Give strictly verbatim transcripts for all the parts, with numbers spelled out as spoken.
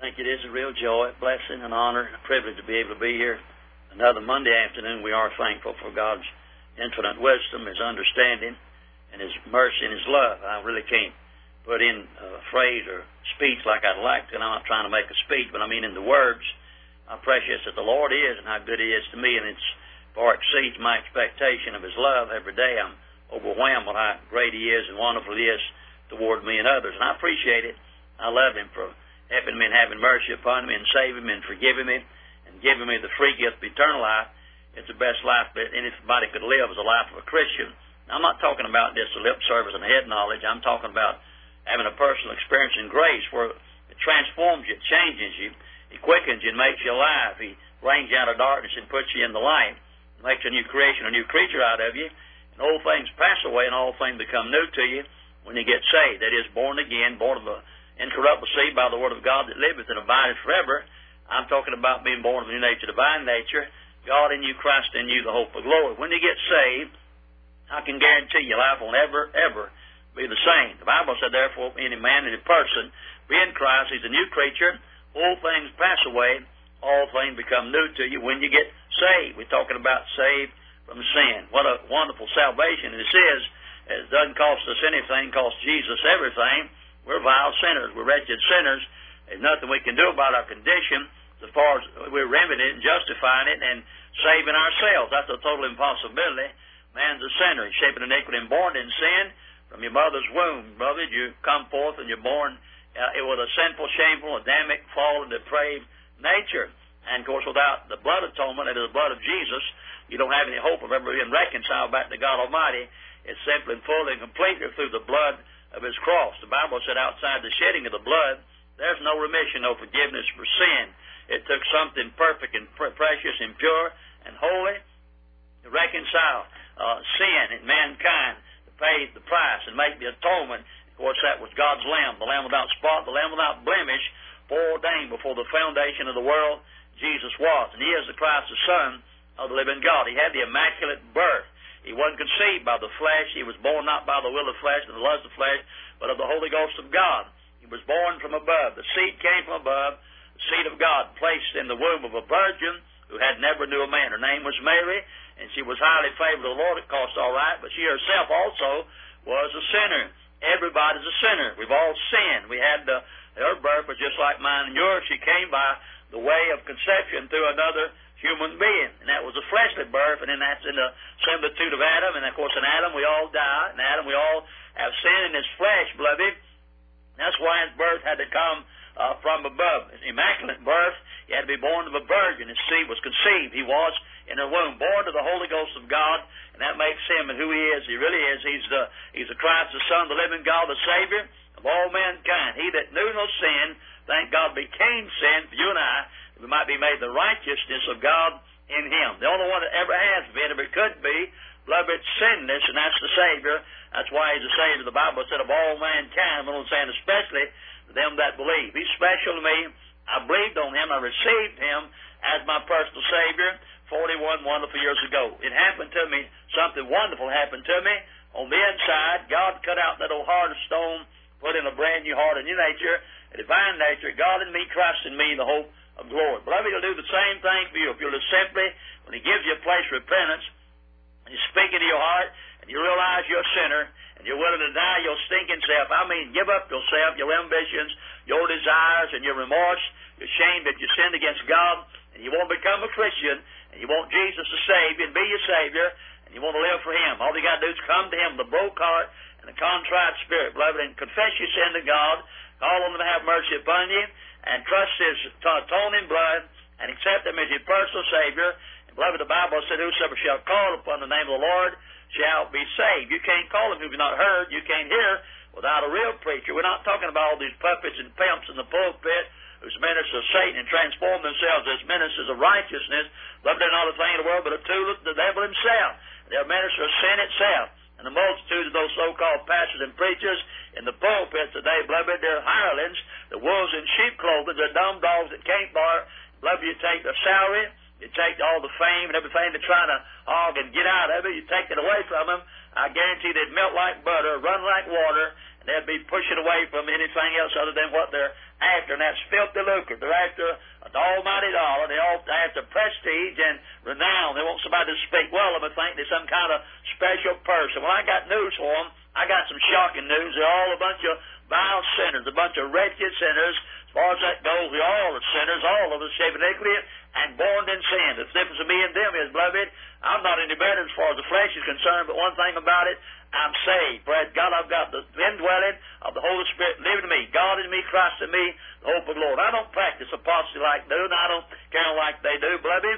think it is a real joy, blessing, and honor, and a privilege to be able to be here another Monday afternoon. We are thankful for God's infinite wisdom, His understanding, and His mercy and His love. I really can't put in a phrase or speech like I'd like to, and I'm not trying to make a speech, but I mean in the words how precious that the Lord is and how good He is to me, and it's far exceeds my expectation of His love every day. I'm overwhelmed with how great He is and wonderful He is toward me and others, and I appreciate it. I love Him for helping me and having mercy upon me and saving me and forgiving me and giving me the free gift of eternal life. It's the best life that anybody could live as a life of a Christian. Now, I'm not talking about just a lip service and a head knowledge. I'm talking about having a personal experience in grace where it transforms you, it changes you, it quickens you and makes you alive. He brings you out of darkness and puts you in the light, makes a new creation, a new creature out of you, and old things pass away and all things become new to you when you get saved. That is, born again, born of the incorruptible seed by the word of God that liveth and abideth forever. I'm talking about being born of a new nature, divine nature, God in you, Christ in you, the hope of glory. When you get saved, I can guarantee your life won't ever, ever be the same. The Bible said, therefore, any man, any person, be in Christ, he's a new creature. Old things pass away, all things become new to you when you get saved. We're talking about saved from sin. What a wonderful salvation this is. It doesn't cost us anything, it costs Jesus everything. We're vile sinners. We're wretched sinners. There's nothing we can do about our condition as far as we're remedying it and justifying it and saving ourselves. That's a total impossibility. Man's a sinner. He's shaped in iniquity and born in sin. From your mother's womb, brother, you come forth and you're born uh, with a sinful, shameful, Adamic, fallen, depraved nature. And, of course, without the blood atonement, that is the blood of Jesus, you don't have any hope of ever being reconciled back to God Almighty. It's simply and fully and completely through the blood of His cross. The Bible said outside the shedding of the blood, there's no remission, no forgiveness for sin. It took something perfect and pre- precious and pure and holy to reconcile uh, sin and mankind, to pay the price and make the atonement. Of course, that was God's Lamb, the Lamb without spot, the Lamb without blemish, foreordained before the foundation of the world. Jesus was, and He is the Christ, the Son of the living God. He had the immaculate birth. He wasn't conceived by the flesh. He was born not by the will of the flesh and the lust of the flesh, but of the Holy Ghost of God. He was born from above. The seed came from above, the seed of God, placed in the womb of a virgin who had never knew a man. Her name was Mary, and she was highly favored of the Lord. It cost all right, but she herself also was a sinner. Everybody's a sinner. We've all sinned. We had the, her birth was just like mine and yours. She came by the way of conception through another human being, and that was a fleshly birth, and then that's in the similitude of Adam, and of course in Adam we all die, in Adam we all have sin in his flesh, beloved. That's why his birth had to come uh, from above. His immaculate birth, he had to be born of a virgin. His seed was conceived. He was in her womb, born of the Holy Ghost of God, and that makes him and who he is. He really is. He's the he's the Christ, the Son, the living God, the Savior of all mankind. He that knew no sin, thank God, became sin for you and I, we might be made the righteousness of God in Him. The only one that ever has been, if it could be, beloved, it's sinless, and that's the Savior. That's why He's the Savior. The Bible said of all mankind, I'm saying especially them that believe. He's special to me. I believed on Him. I received Him as my personal Savior forty-one wonderful years ago. It happened to me. Something wonderful happened to me. On the inside, God cut out that old heart of stone, put in a brand new heart, a new nature, a divine nature. God in me, Christ in me, the hope of glory. Beloved, He'll do the same thing for you. If you'll just simply, when He gives you a place of repentance, and you speak into your heart, and you realize you're a sinner, and you're willing to deny your stinking self. I mean, give up yourself, your ambitions, your desires, and your remorse. You're ashamed that you sinned against God, and you want to become a Christian, and you want Jesus to save you and be your Savior, and you want to live for Him. All you got to do is come to Him with a broke heart and a contrite spirit, beloved, and confess your sin to God, call on Him to have mercy upon you, and trust His atoning blood, and accept Him as your personal Savior. And beloved, the Bible said, whosoever shall call upon the name of the Lord shall be saved. You can't call Him if you've not heard. You can't hear without a real preacher. We're not talking about all these puppets and pimps in the pulpit who's ministers of Satan and transform themselves as ministers of righteousness. Beloved, they're not a thing in the world but a tool of the devil himself. They're ministers of sin itself. And the multitude of those so-called pastors and preachers in the pulpit today, beloved, they're hirelings, the wolves in sheep clothing, they're dumb dogs that can't bark. Beloved, you take their salary, you take all the fame and everything they're trying to hog and get out of it, you take it away from them. I guarantee they'd melt like butter, run like water, and they'll be pushing away from anything else other than what they're after, and that's filthy lucre. They're after the almighty dollar. They're after prestige and renown. They want somebody to speak well of them and think they're some kind of special person. Well, I got news for them. I got some shocking news. They're all a bunch of vile sinners, a bunch of wretched sinners. As far as that goes, we all are sinners, all of us shaped iniquity and born in sin. The difference of me and them is, beloved, I'm not any better as far as the flesh is concerned, but one thing about it, I'm saved. Praise God, I've got the indwelling of the Holy Spirit living in me. God in me, Christ in me, the hope of the Lord. I don't practice apostasy like they do, and I don't care like they do, beloved.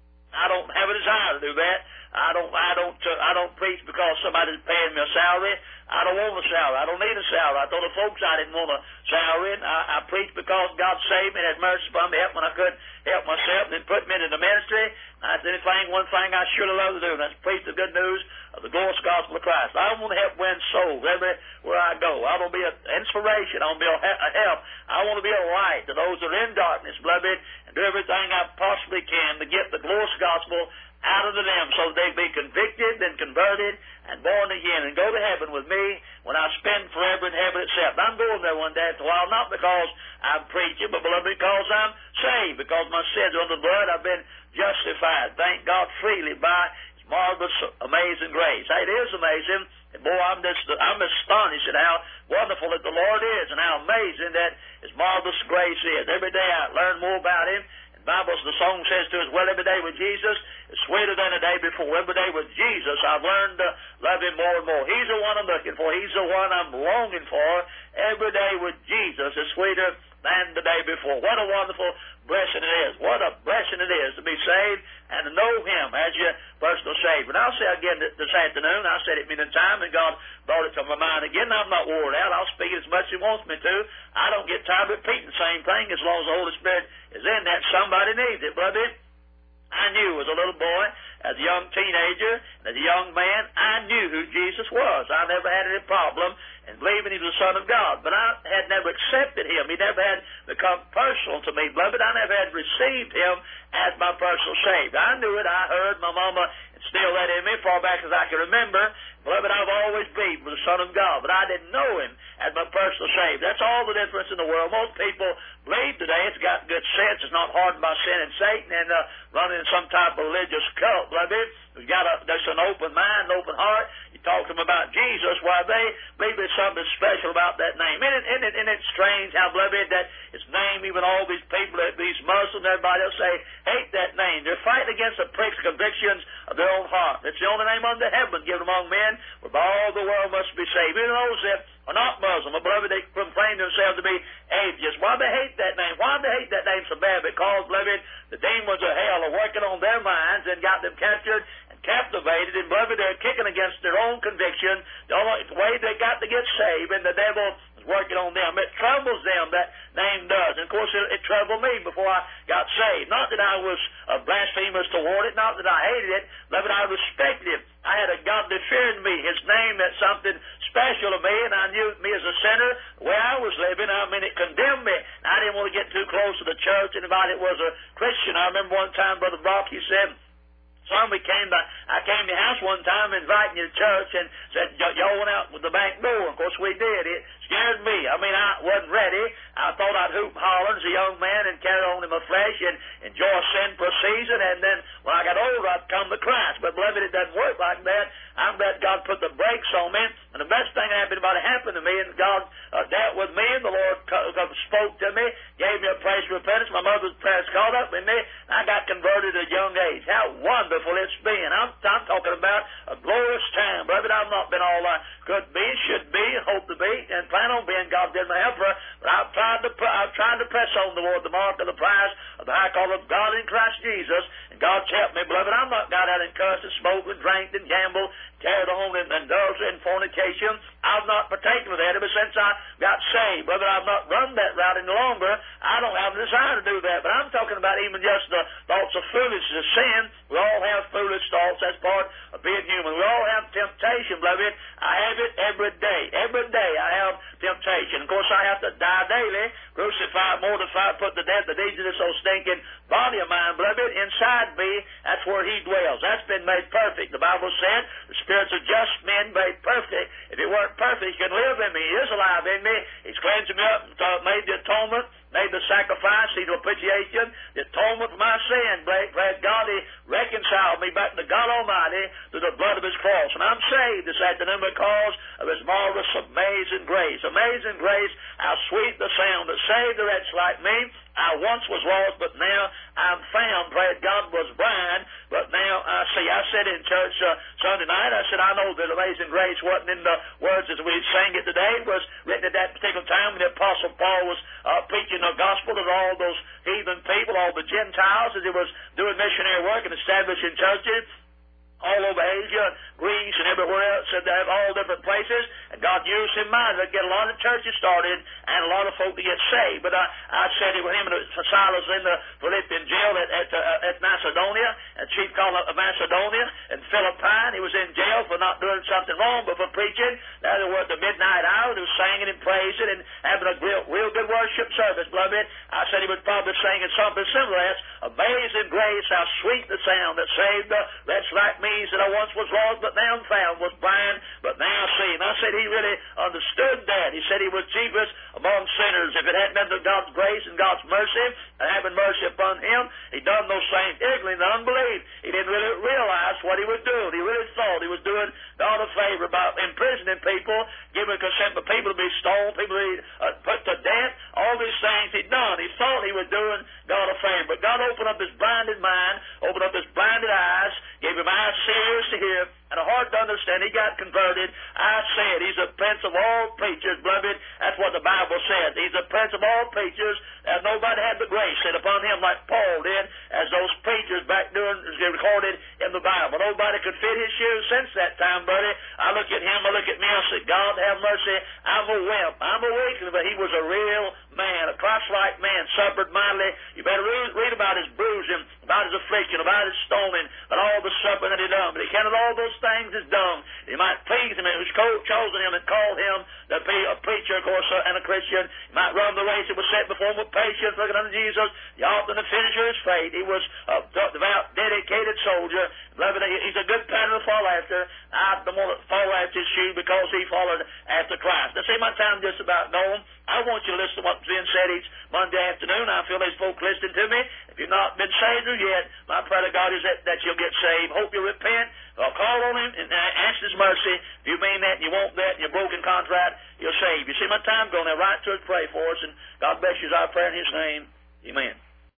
I don't have a desire to do that. I don't, I don't, uh, I don't preach because somebody's paying me a salary. I don't want a salary. I don't need a salary. I told the folks I didn't want a salary. I, I preached because God saved me and had mercy upon me, helped when I couldn't help myself, and then put me into the ministry. That's anything, one thing I surely love to do, and that's preach the good news of the glorious gospel of Christ. I want to help win souls everywhere I go. I want to be an inspiration. I want to be a help. I want to be a light to those that are in darkness, beloved, and do everything I possibly can to get the glorious gospel out of them so that they be convicted and converted and born again and go to heaven with me when I spend forever in heaven itself. I'm going there one day after a while, not because I'm preaching, but because I'm saved, because my sins are under the blood. I've been justified, thank God, freely by His marvelous, amazing grace. Hey, it is amazing. And boy, I'm just, I'm astonished at how wonderful that the Lord is and how amazing that His marvelous grace is. Every day I learn more about Him. Bible, the song says to us, well, every day with Jesus is sweeter than a day before. Every day with Jesus, I've learned to love Him more and more. He's the one I'm looking for. He's the one I'm longing for. Every day with Jesus is sweeter than the day before. What a wonderful blessing it is. What a blessing it is to be saved and to know Him as your personal Savior. And I'll say again this afternoon, I said it many times, and God brought it to my mind again. I'm not worn out. I'll speak it as much as He wants me to. I don't get tired of repeating the same thing as long as the Holy Spirit is in that. Somebody needs it, beloved. I knew as a little boy, as a young teenager, as a young man, I knew who Jesus was. I never had any problem in believing He was the Son of God. But I had never accepted Him. He never had become personal to me, beloved. I never had received Him as my personal Savior. I knew it. I heard my mama instill that in me far back as I can remember. Beloved, I've always believed with the Son of God, but I didn't know Him as my personal Savior. That's all the difference in the world. Most people believe today it's got good sense. It's not hardened by sin and Satan and uh, running in some type of religious cult, beloved. We've got a, there's an open mind, an open heart. You talk to them about Jesus, why they believe there's something special about that name. Isn't it, isn't it, isn't it strange how, beloved, that His name, even all these people, these Muslims, everybody else say, hate that name. They're fighting against the pricks, convictions of their own heart. It's the only name under heaven given among men, whereby all the world must be saved. Even those that are not Muslim, or beloved, they proclaim themselves to be atheists. Why do they hate that name? Why do they hate that name so bad? Because, beloved, the demons of hell are working on their minds and got them captured and captivated, and beloved, they're kicking against their own conviction, the only way they got to get saved, and the devil is working on them. It troubles them, that name does. And of course, it, it troubled me before I got saved. Not that I was a blasphemous toward it, not that I hated it, but I respected it. I had a godly fear in me. His name meant something special to me, and I knew me as a sinner, the way I was living. I mean, it condemned me. I didn't want to get too close to the church. Anybody that was a Christian, I remember one time, Brother Brock, he said, son, we came by, I came to your house one time inviting you to church and said, y'all went out with the back door. Of course, we did. It scared me. I mean, I wasn't ready. I thought I'd hoop and holler as a young man and carry on in my flesh and enjoy sin for a season, and then when I got older, I'd come to Christ. But, beloved, it doesn't work like that. I'm glad God put the brakes on me, and the best thing that happened about it happened to me, and God uh, dealt with me, and the Lord spoke to me, gave me a praise of repentance. My mother's prayers caught up with me, and I got converted at a young age. How wonderful it's been. I'm, I'm talking about a glorious time. Beloved, I've not been all I could be, should be, and hope to be, and plan on being. God did my helper, but I've tried to I've tried to press on toward the mark of the prize of the high call of God in Christ Jesus, and God's helped me, beloved. I'm not got out and cussed and smoked and drank and gambled, carried on in adultery and fornication. I've not partaken of that ever since I got saved. Brother, I've not run that route any longer. I don't have a desire to do that. But I'm talking about even just the thoughts of foolishness, of sin. We all have foolish thoughts. That's part of being human. We all have temptation, beloved. I have it every day. Every day I have temptation. Of course, I have to die daily, crucify, mortify, put to death the deeds of this old stinking body of mine, beloved, in inside me, that's where He dwells. That's been made perfect. The Bible said, the spirits of just men made perfect. If it weren't perfect, He can live in me. He is alive in me. He's cleansed me up and made the atonement, made the sacrifice, He's the propitiation, the atonement for my sin. Praise God, He reconciled me back to God Almighty through the blood of His cross. And I'm saved this afternoon because of His marvelous, amazing grace. Amazing grace, how sweet the sound that saved a wretch like me. I once was lost, but now I'm found. Praise God, was blind, but now I see. I said in church uh, Sunday night, I said, I know that amazing grace wasn't in the words as we sang it today. It was written at that particular time when the Apostle Paul was uh, preaching the gospel to all those heathen people, all the Gentiles, as he was doing missionary work and establishing churches all over Asia, Greece, and everywhere else, and they have all different places, and God used him mightily to get a lot of churches started and a lot of folk to get saved. But I, I said it with him and Silas in the Philippian jail at, at, uh, at Macedonia, and chief colony of Macedonia, and Philippi. He was in jail for not doing something wrong, but for preaching. Now they were at the midnight hour, they were singing and praising and having a real, real good worship service, beloved. I said he was probably singing something similar as, Amazing grace, how sweet the sound that saved the wretch like me, that I once was lost, but now I'm found, was blind, but now see. And I said he really understood that. He said he was chiefest among sinners. If it hadn't been for God's grace and God's mercy, and having mercy upon him, he done those things ignorantly and unbelief. He didn't really realize what he was doing. He really thought he was doing God a favor by imprisoning people, giving consent for people to be stoned, people to be uh, put to death, all these things he'd done. He thought he was doing God a favor. But God opened up his blinded mind, opened up his blinded eyes, gave him eyes, ears to hear, and a heart to understand. He got converted. I said he's the prince of all preachers, beloved. That's what the Bible says. He's the prince of all preachers, and nobody had the grace set upon him like Paul did, as those preachers back during recorded in the Bible. Nobody could fit his shoes since that time, buddy. I look at him, I look at me, I say, God have mercy. I'm a wimp. I'm a weakling, but he was a real man, a Christ-like man, suffered mightily. You better read, read about his bruising, about his affliction, about his stoning, about all the suffering that he done. But he counted all those things as dung. He might please him, and who's chosen him and called him to be a preacher, of course, and a Christian. He might run the race that was set before him with patience, looking unto Jesus, the author and the finisher of his faith. He was a devout, dedicated soldier. Beloved, he's a good pattern to follow after. I don't want to follow after his shoe because he followed after Christ. Now, see, my time just about gone. I want you to listen to what's being said each Monday afternoon. I feel these folk listening to me. If you've not been saved yet, my prayer to God is that, that you'll get saved. Hope you repent. I'll call on him and ask his mercy. If you mean that and you want that and you're broken contrite, you're saved. You see my time going now. Write to us, pray for us, and God bless you is our prayer in his name. Amen.